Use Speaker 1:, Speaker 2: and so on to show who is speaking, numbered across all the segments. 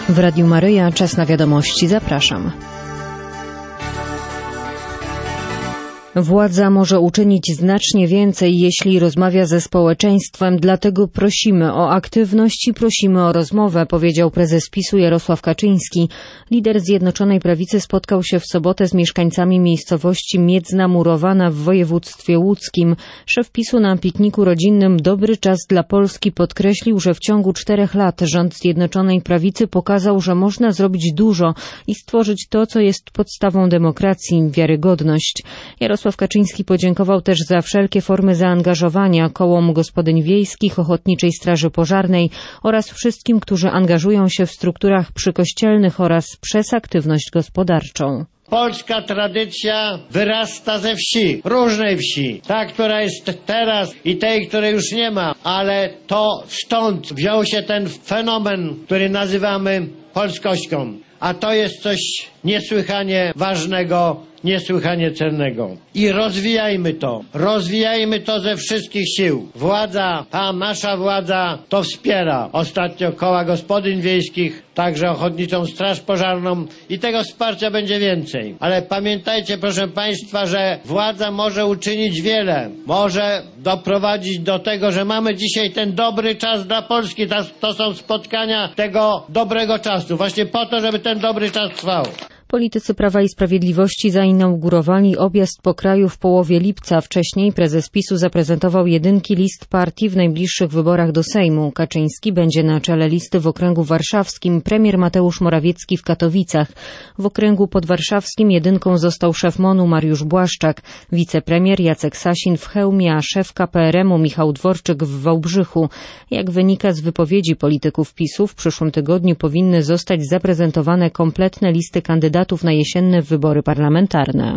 Speaker 1: W Radiu Maryja, czas na wiadomości. Zapraszam. Władza może uczynić znacznie więcej, jeśli rozmawia ze społeczeństwem, dlatego prosimy o aktywność i prosimy o rozmowę, powiedział prezes PiS-u Jarosław Kaczyński. Lider Zjednoczonej Prawicy spotkał się w sobotę z mieszkańcami miejscowości Miedzna Murowana w województwie łódzkim. Szef PiS-u na pikniku rodzinnym Dobry Czas dla Polski podkreślił, że w ciągu 4 lat rząd Zjednoczonej Prawicy pokazał, że można zrobić dużo i stworzyć to, co jest podstawą demokracji, wiarygodność. Jarosław Kaczyński podziękował też za wszelkie formy zaangażowania kołom gospodyń wiejskich, Ochotniczej Straży Pożarnej oraz wszystkim, którzy angażują się w strukturach przykościelnych oraz przez aktywność gospodarczą.
Speaker 2: Polska tradycja wyrasta ze wsi, różnej wsi, ta, która jest teraz i tej, której już nie ma, ale to stąd wziął się ten fenomen, który nazywamy polskością, a to jest coś niesłychanie ważnego, niesłychanie cennego. I rozwijajmy to ze wszystkich sił. Władza, ta nasza władza to wspiera. Ostatnio koła gospodyń wiejskich, także Ochotniczą Straż Pożarną i tego wsparcia będzie więcej. Ale pamiętajcie, proszę Państwa, że władza może uczynić wiele. Może doprowadzić do tego, że mamy dzisiaj ten dobry czas dla Polski. To są spotkania tego dobrego czasu. Właśnie po to, żeby ten dobry czas trwał.
Speaker 1: Politycy Prawa i Sprawiedliwości zainaugurowali objazd po kraju w połowie lipca. Wcześniej prezes PiS-u zaprezentował jedynki list partii w najbliższych wyborach do Sejmu. Kaczyński będzie na czele listy w okręgu warszawskim, premier Mateusz Morawiecki w Katowicach. W okręgu podwarszawskim jedynką został szef MON-u Mariusz Błaszczak, wicepremier Jacek Sasin w Chełmie, a szef KPRM-u Michał Dworczyk w Wałbrzychu. Jak wynika z wypowiedzi polityków PiS-u, w przyszłym tygodniu powinny zostać zaprezentowane kompletne listy kandydatów na jesienne wybory parlamentarne.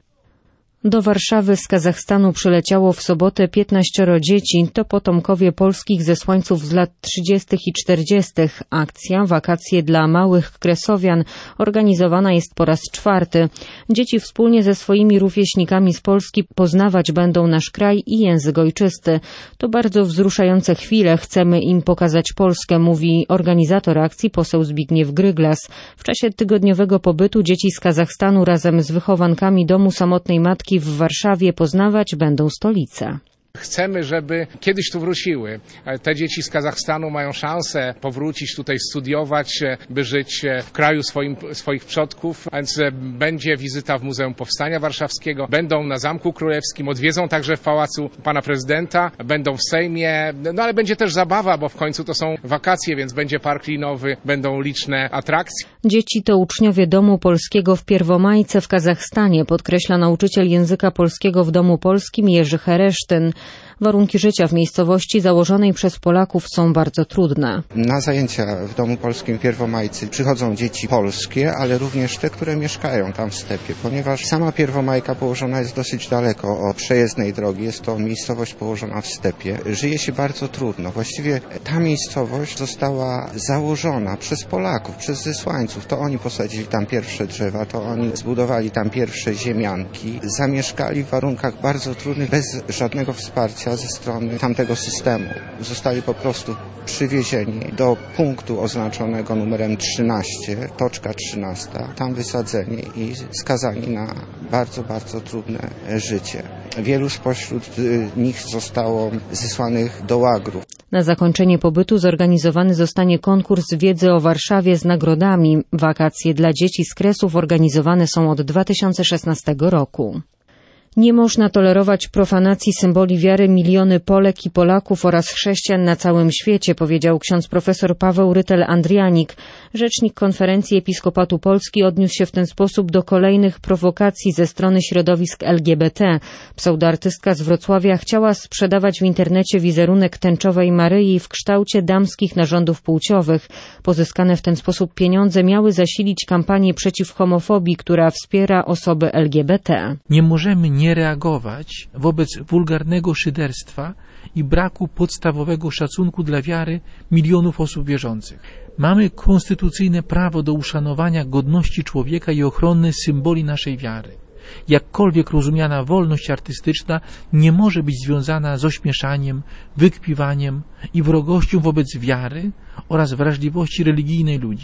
Speaker 1: Do Warszawy z Kazachstanu przyleciało w sobotę 15 dzieci. To potomkowie polskich zesłańców z lat 30. i 40. Akcja Wakacje dla małych Kresowian organizowana jest po raz 4. Dzieci wspólnie ze swoimi rówieśnikami z Polski poznawać będą nasz kraj i język ojczysty. To bardzo wzruszające chwile. Chcemy im pokazać Polskę, mówi organizator akcji poseł Zbigniew Gryglas. W czasie tygodniowego pobytu dzieci z Kazachstanu razem z wychowankami Domu Samotnej Matki w Warszawie poznawać będą stolicę.
Speaker 3: Chcemy, żeby kiedyś tu wróciły. Te dzieci z Kazachstanu mają szansę powrócić tutaj, studiować, by żyć w kraju swoich przodków. Więc będzie wizyta w Muzeum Powstania Warszawskiego, będą na Zamku Królewskim, odwiedzą także w Pałacu Pana Prezydenta, będą w Sejmie, ale będzie też zabawa, bo w końcu to są wakacje, więc będzie park linowy, będą liczne atrakcje.
Speaker 1: Dzieci to uczniowie Domu Polskiego w Pierwomajce w Kazachstanie, podkreśla nauczyciel języka polskiego w Domu Polskim Jerzy Heresztyn. Warunki życia w miejscowości założonej przez Polaków są bardzo trudne.
Speaker 4: Na zajęcia w Domu Polskim Pierwomajcy przychodzą dzieci polskie, ale również te, które mieszkają tam w stepie, ponieważ sama Pierwomajka położona jest dosyć daleko od przejezdnej drogi. Jest to miejscowość położona w stepie. Żyje się bardzo trudno. Właściwie ta miejscowość została założona przez Polaków, przez zesłańców. To oni posadzili tam pierwsze drzewa, to oni zbudowali tam pierwsze ziemianki. Zamieszkali w warunkach bardzo trudnych, bez żadnego wsparcia ze strony tamtego systemu. Zostali po prostu przywiezieni do punktu oznaczonego numerem 13, toczka 13, tam wysadzeni i skazani na bardzo, bardzo trudne życie. Wielu spośród nich zostało zesłanych do łagrów.
Speaker 1: Na zakończenie pobytu zorganizowany zostanie konkurs wiedzy o Warszawie z nagrodami. Wakacje dla dzieci z Kresów organizowane są od 2016 roku. Nie można tolerować profanacji symboli wiary. Miliony Polek i Polaków oraz chrześcijan na całym świecie, powiedział ksiądz profesor Paweł Rytel-Andrianik. Rzecznik Konferencji Episkopatu Polski odniósł się w ten sposób do kolejnych prowokacji ze strony środowisk LGBT. Pseudoartystka z Wrocławia chciała sprzedawać w internecie wizerunek tęczowej Maryi w kształcie damskich narządów płciowych. Pozyskane w ten sposób pieniądze miały zasilić kampanię przeciw homofobii, która wspiera osoby LGBT.
Speaker 5: Nie możemy nie reagować wobec wulgarnego szyderstwa i braku podstawowego szacunku dla wiary milionów osób wierzących. Mamy konstytucyjne prawo do uszanowania godności człowieka i ochrony symboli naszej wiary. Jakkolwiek rozumiana wolność artystyczna nie może być związana z ośmieszaniem, wykpiwaniem i wrogością wobec wiary oraz wrażliwości religijnej ludzi.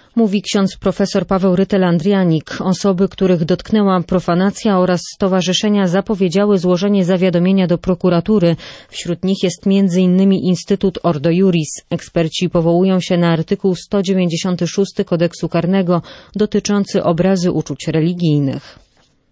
Speaker 1: Mówi ksiądz profesor Paweł Rytel-Andrianik. Osoby, których dotknęła profanacja oraz stowarzyszenia zapowiedziały złożenie zawiadomienia do prokuratury. Wśród nich jest m.in. Instytut Ordo Iuris. Eksperci powołują się na artykuł 196 Kodeksu Karnego dotyczący obrazy uczuć religijnych.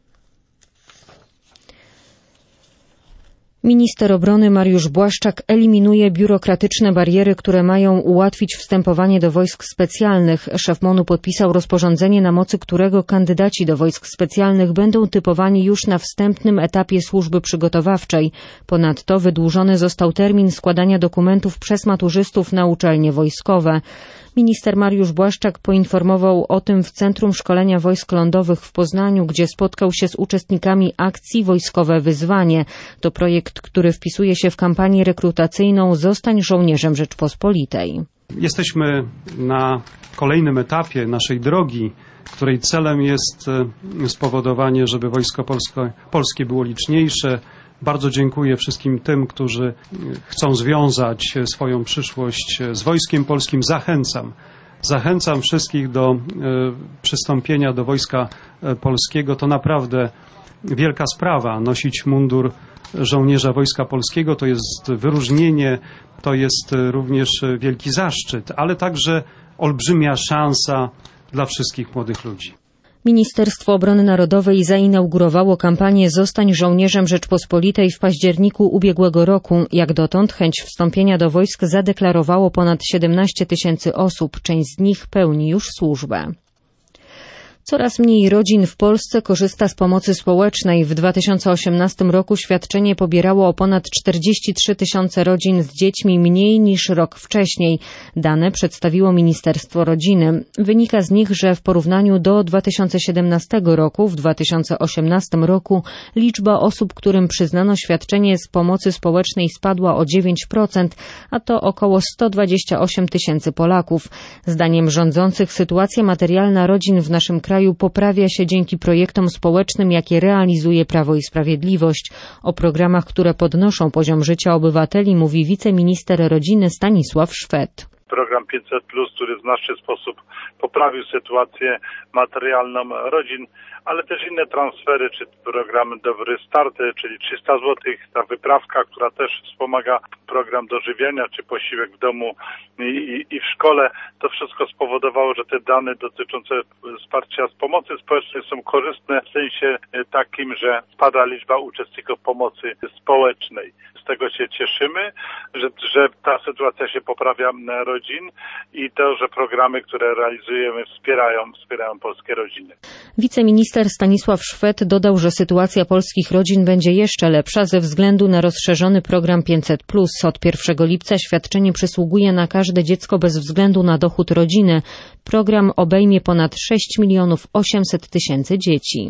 Speaker 1: Minister obrony Mariusz Błaszczak eliminuje biurokratyczne bariery, które mają ułatwić wstępowanie do wojsk specjalnych. Szef MON-u podpisał rozporządzenie, na mocy którego kandydaci do wojsk specjalnych będą typowani już na wstępnym etapie służby przygotowawczej. Ponadto wydłużony został termin składania dokumentów przez maturzystów na uczelnie wojskowe. Minister Mariusz Błaszczak poinformował o tym w Centrum Szkolenia Wojsk Lądowych w Poznaniu, gdzie spotkał się z uczestnikami akcji Wojskowe Wyzwanie. To projekt, który wpisuje się w kampanię rekrutacyjną Zostań żołnierzem Rzeczpospolitej.
Speaker 6: Jesteśmy na kolejnym etapie naszej drogi, której celem jest spowodowanie, żeby Wojsko Polskie było liczniejsze. Bardzo dziękuję wszystkim tym, którzy chcą związać swoją przyszłość z Wojskiem Polskim. Zachęcam wszystkich do przystąpienia do Wojska Polskiego. To naprawdę wielka sprawa. Nosić mundur żołnierza Wojska Polskiego to jest wyróżnienie, to jest również wielki zaszczyt, ale także olbrzymia szansa dla wszystkich młodych ludzi.
Speaker 1: Ministerstwo Obrony Narodowej zainaugurowało kampanię Zostań żołnierzem Rzeczpospolitej w październiku ubiegłego roku. Jak dotąd chęć wstąpienia do wojsk zadeklarowało ponad 17 000 osób. Część z nich pełni już służbę. Coraz mniej rodzin w Polsce korzysta z pomocy społecznej. W 2018 roku świadczenie pobierało o ponad 43 000 rodzin z dziećmi mniej niż rok wcześniej. Dane przedstawiło Ministerstwo Rodziny. Wynika z nich, że w porównaniu do 2017 roku, w 2018 roku liczba osób, którym przyznano świadczenie z pomocy społecznej spadła o 9%, a to około 128 000 Polaków. Zdaniem rządzących sytuacja materialna rodzin w naszym kraju poprawia się dzięki projektom społecznym, jakie realizuje Prawo i Sprawiedliwość. O programach, które podnoszą poziom życia obywateli, mówi wiceminister rodziny Stanisław Szwed.
Speaker 7: Program 500+, który w znaczny sposób poprawił sytuację materialną rodzin, ale też inne transfery, czy program Dobry Start, czyli 300 zł, ta wyprawka, która też wspomaga program dożywienia, czy posiłek w domu i w szkole. To wszystko spowodowało, że te dane dotyczące wsparcia z pomocy społecznej są korzystne w sensie takim, że spada liczba uczestników pomocy społecznej. Z tego się cieszymy, że ta sytuacja się poprawia rodzin i to, że programy, które realizujemy, wspierają polskie rodziny.
Speaker 1: Wiceminister Stanisław Szwed dodał, że sytuacja polskich rodzin będzie jeszcze lepsza ze względu na rozszerzony program 500+. Od 1 lipca świadczenie przysługuje na każde dziecko bez względu na dochód rodziny. Program obejmie ponad 6 800 000 dzieci.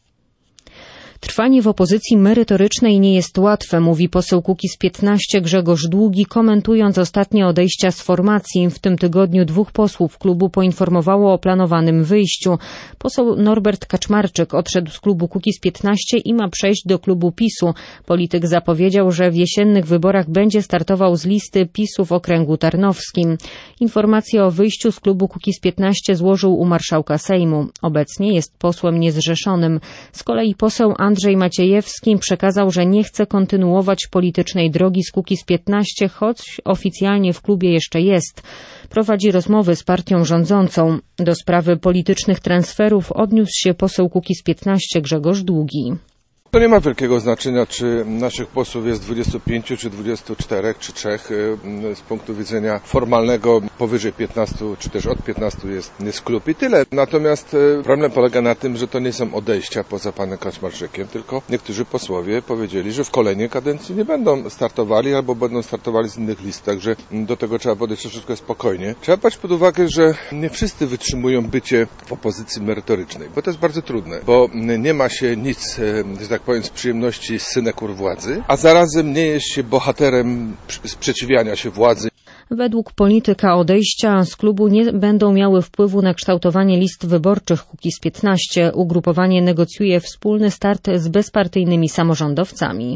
Speaker 1: Trwanie w opozycji merytorycznej nie jest łatwe, mówi poseł Kukiz-15 Grzegorz Długi, komentując ostatnie odejścia z formacji. W tym tygodniu 2 posłów klubu poinformowało o planowanym wyjściu. Poseł Norbert Kaczmarczyk odszedł z klubu Kukiz-15 i ma przejść do klubu PiS-u. Polityk zapowiedział, że w jesiennych wyborach będzie startował z listy PiS-u w okręgu tarnowskim. Informację o wyjściu z klubu Kukiz-15 złożył u marszałka Sejmu. Obecnie jest posłem niezrzeszonym. Z kolei poseł Andrzej Maciejewski przekazał, że nie chce kontynuować politycznej drogi z Kukiz-15, choć oficjalnie w klubie jeszcze jest. Prowadzi rozmowy z partią rządzącą. Do sprawy politycznych transferów odniósł się poseł Kukiz-15 Grzegorz Długi.
Speaker 8: To nie ma wielkiego znaczenia, czy naszych posłów jest 25, czy 24, czy 3. Z punktu widzenia formalnego powyżej 15, czy też od 15 jest klub i tyle. Natomiast problem polega na tym, że to nie są odejścia poza panem Kaczmarczykiem, tylko niektórzy posłowie powiedzieli, że w kolejnej kadencji nie będą startowali albo będą startowali z innych list, także do tego trzeba podejść troszeczkę spokojnie. Trzeba brać pod uwagę, że nie wszyscy wytrzymują bycie w opozycji merytorycznej, bo to jest bardzo trudne, bo nie ma się nic, że tak powiem, z przyjemności z synekur władzy, a zarazem nie jest się bohaterem sprzeciwiania się władzy.
Speaker 1: Według polityka odejścia z klubu nie będą miały wpływu na kształtowanie list wyborczych Kukiz-15. Ugrupowanie negocjuje wspólny start z bezpartyjnymi samorządowcami.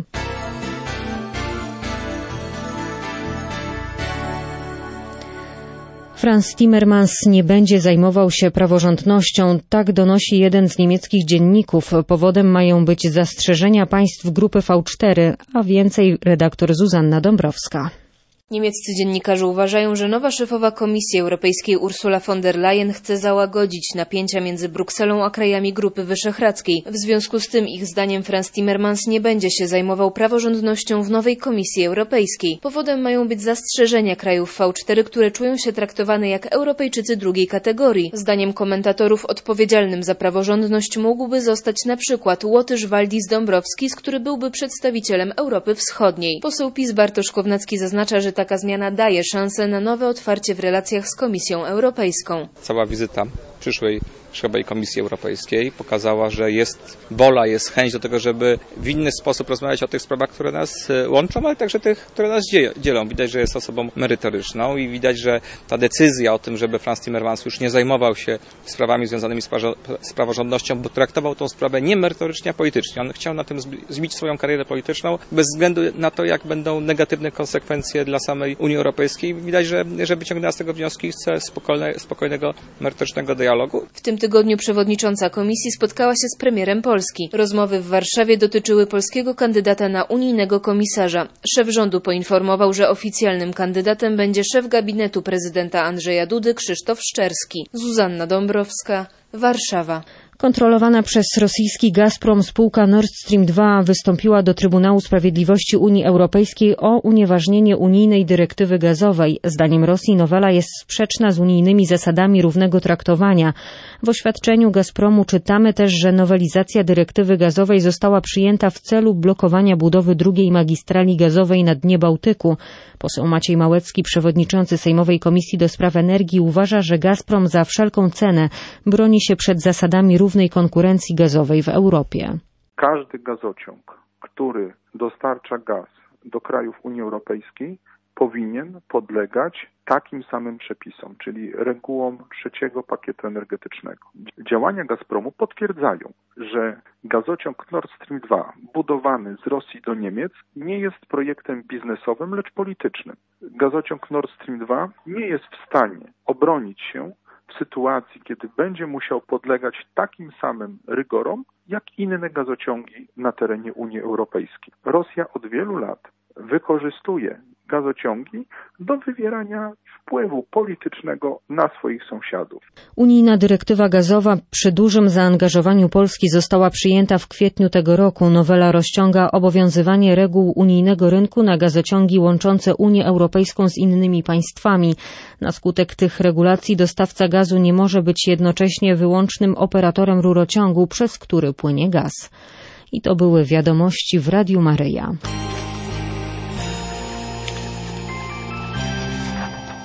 Speaker 1: Frans Timmermans nie będzie zajmował się praworządnością, tak donosi jeden z niemieckich dzienników. Powodem mają być zastrzeżenia państw grupy V4, a więcej redaktor Zuzanna Dąbrowska.
Speaker 9: Niemieccy dziennikarze uważają, że nowa szefowa Komisji Europejskiej Ursula von der Leyen chce załagodzić napięcia między Brukselą a krajami Grupy Wyszehradzkiej. W związku z tym, ich zdaniem, Frans Timmermans nie będzie się zajmował praworządnością w nowej Komisji Europejskiej. Powodem mają być zastrzeżenia krajów V4, które czują się traktowane jak Europejczycy drugiej kategorii. Zdaniem komentatorów odpowiedzialnym za praworządność mógłby zostać na przykład Łotysz Waldis Dąbrowskis, który byłby przedstawicielem Europy Wschodniej. Poseł PiS Bartosz Kownacki zaznacza, że taka zmiana daje szansę na nowe otwarcie w relacjach z Komisją Europejską.
Speaker 10: Cała wizyta przyszłej szefowej Komisji Europejskiej pokazała, że jest wola, jest chęć do tego, żeby w inny sposób rozmawiać o tych sprawach, które nas łączą, ale także tych, które nas dzielą. Widać, że jest osobą merytoryczną i widać, że ta decyzja o tym, żeby Frans Timmermans już nie zajmował się sprawami związanymi z praworządnością, bo traktował tą sprawę nie merytorycznie, a politycznie. On chciał na tym zbić swoją karierę polityczną bez względu na to, jak będą negatywne konsekwencje dla samej Unii Europejskiej. Widać, że wyciągnęła z tego wnioski i chce spokojnego, merytorycznego dialogu.
Speaker 9: W tym tygodniu przewodnicząca komisji spotkała się z premierem Polski. Rozmowy w Warszawie dotyczyły polskiego kandydata na unijnego komisarza. Szef rządu poinformował, że oficjalnym kandydatem będzie szef gabinetu prezydenta Andrzeja Dudy Krzysztof Szczerski. Zuzanna Dąbrowska, Warszawa.
Speaker 1: Kontrolowana przez rosyjski Gazprom spółka Nord Stream 2 wystąpiła do Trybunału Sprawiedliwości Unii Europejskiej o unieważnienie unijnej dyrektywy gazowej. Zdaniem Rosji nowela jest sprzeczna z unijnymi zasadami równego traktowania. W oświadczeniu Gazpromu czytamy też, że nowelizacja dyrektywy gazowej została przyjęta w celu blokowania budowy drugiej magistrali gazowej na dnie Bałtyku. Poseł Maciej Małecki, przewodniczący Sejmowej Komisji do Spraw Energii, uważa, że Gazprom za wszelką cenę broni się przed zasadami równej konkurencji gazowej w Europie.
Speaker 11: Każdy gazociąg, który dostarcza gaz do krajów Unii Europejskiej, powinien podlegać takim samym przepisom, czyli regułom trzeciego pakietu energetycznego. Działania Gazpromu potwierdzają, że gazociąg Nord Stream 2 budowany z Rosji do Niemiec nie jest projektem biznesowym, lecz politycznym. Gazociąg Nord Stream 2 nie jest w stanie obronić się w sytuacji, kiedy będzie musiał podlegać takim samym rygorom, jak inne gazociągi na terenie Unii Europejskiej. Rosja od wielu lat wykorzystuje gazociągi do wywierania wpływu politycznego na swoich sąsiadów.
Speaker 1: Unijna dyrektywa gazowa przy dużym zaangażowaniu Polski została przyjęta w kwietniu tego roku. Nowela rozciąga obowiązywanie reguł unijnego rynku na gazociągi łączące Unię Europejską z innymi państwami. Na skutek tych regulacji dostawca gazu nie może być jednocześnie wyłącznym operatorem rurociągu, przez który płynie gaz. I to były wiadomości w Radiu Maryja.